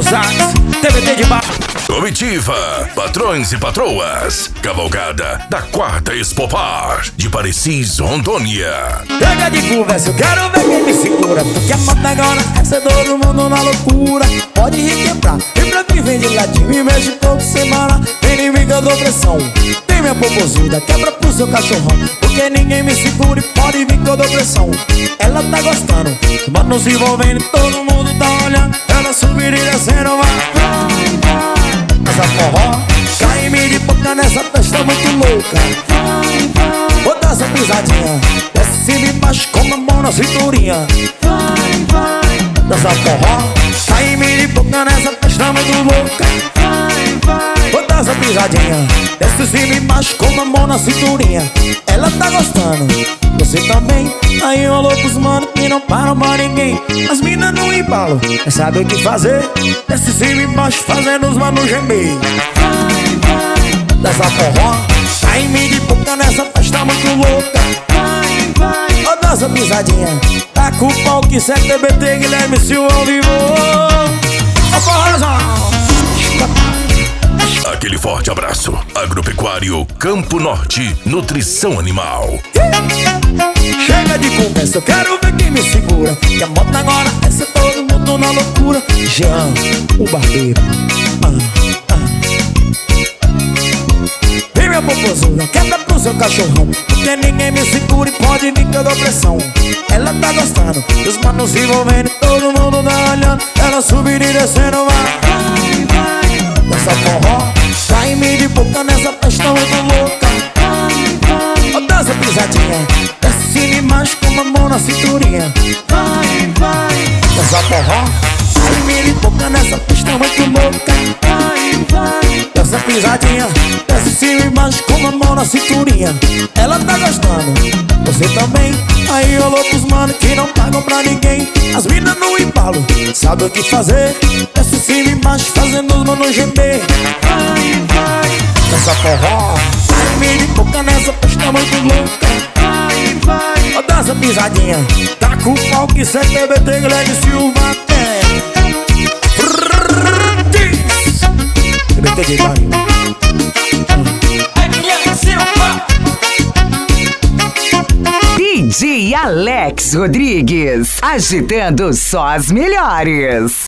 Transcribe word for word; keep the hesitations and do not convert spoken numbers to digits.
Sax, T V T de bar. Comitiva, patrões e patroas, cavalgada da quarta Expopar de Parecis, Rondônia. Chega de conversa, eu quero ver quem me segura. Porque a moda agora é todo mundo na loucura. Pode requebrar, vem pra mim, vem de ladinho, me mexe todo semana. Vem inimiga da opressão, tem minha popozuda, quebra pro seu cachorrão. Porque ninguém me segura e pode vir toda opressão. Ela tá gostando, mano se envolvendo, todo mundo tá olhando. Ela subir e descendo, vai. Essa forró, cai-me de boca nessa festa muito louca. Vou dar essa pisadinha, desce e embaixo com a mão na cinturinha. Dança forró, cai-me de boca nessa festa muito louca. Vou dar essa pisadinha, desce e embaixo com a mão na cinturinha. Ela tá gostando, você também. Aí rolou pros mano que não param pra ninguém. As minas no embalo, não sabe o que fazer. Desce cima e embaixo fazendo os manos gemer. Dessa forró, cai-me de boca nessa festa muito louca. Ó, dança pisadinha, tá com o pau que cê T B T, Guilherme Silva ao vivo. Ó, forrozão. Aquele forte abraço. Agropecuário Campo Norte, nutrição animal. Chega de conversa, eu quero ver quem me segura. Que a moda agora é ser todo mundo na loucura. Jean, o barbeiro. ah, ah. Vem minha popozuda, quebra pro seu cachorrão. Porque ninguém me segura e pode vir toda opressão. Ela tá gostando, os manos se envolvendo, todo mundo tá olhando. Ela subir e descendo, vai. Dança forró, cai-me de boca nessa festa muito louca. Ó, dança pisadinha, desce e embaixo com a mão na cinturinha. Dança forró, cai-me de boca nessa festa muito louca. Dança pisadinha, desce e embaixo com a mão na cinturinha. Ela tá gostando, você também. Aí rolou pros mano que não pagam pra ninguém. As minas no embalo, sabe o que fazer. Desce cima e embaixo fazendo os manos gemer. Dança forró, cai-me de boca nessa festa muito louca. Ó, dança pisadinha, tá com o pau que cê T B T, Guilherme Silva tem. T B T de bairro. D J Alex Rodrigues, agitando só as melhores.